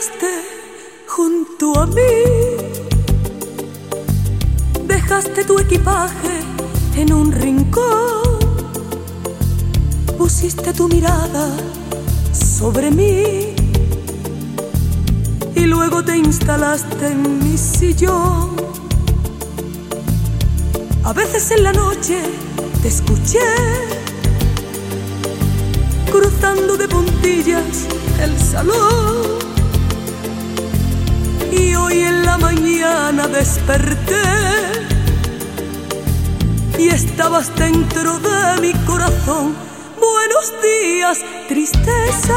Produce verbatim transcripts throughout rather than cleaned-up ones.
llegaste junto a mí, dejaste tu equipaje en un rincón, pusiste tu mirada sobre mí y luego te instalaste en mi sillón. A veces en la noche te escuché cruzando de puntillas el salón, y hoy en la mañana desperté y estabas dentro de mi corazón. Buenos días, tristeza,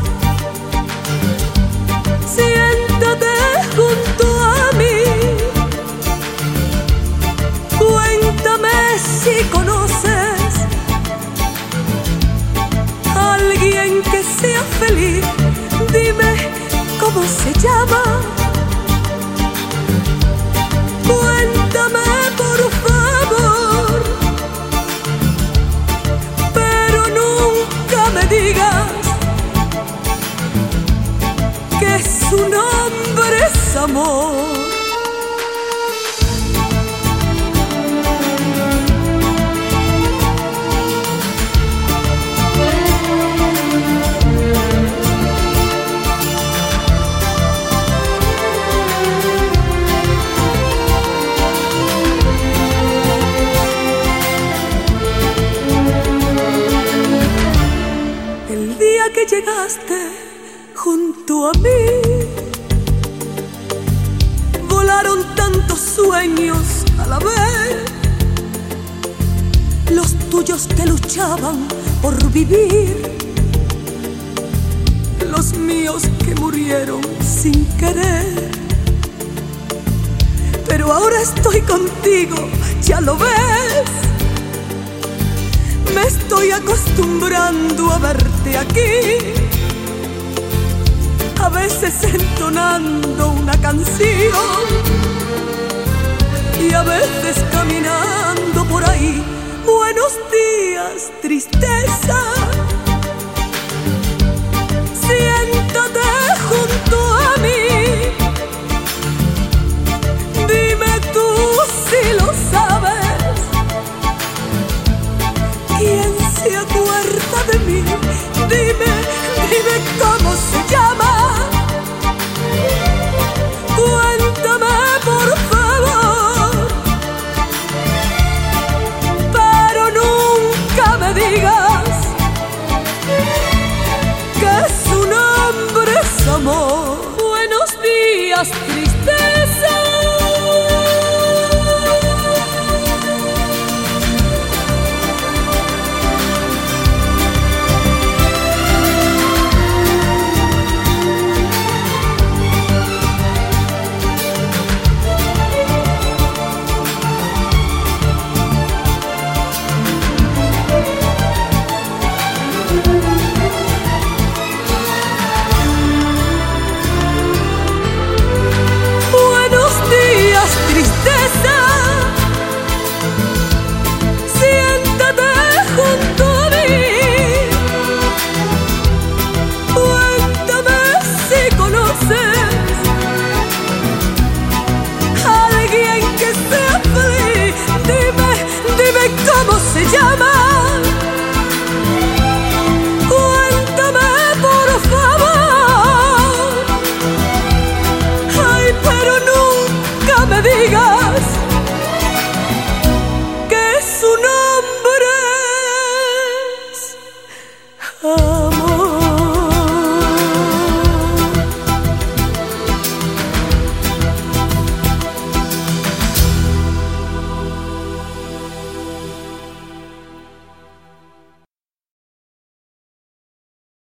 siéntate junto a mí, cuéntame si conoces a alguien que sea feliz, dime cómo se llama, cuéntame por favor, pero nunca me digas que su nombre es amor. Que llegaste junto a mí, volaron tantos sueños a la vez, los tuyos que luchaban por vivir, los míos que murieron sin querer. Pero ahora estoy contigo, ya lo ves, me estoy acostumbrando a verte aquí, a veces entonando una canción y a veces caminando por ahí. Buenos días, tristeza,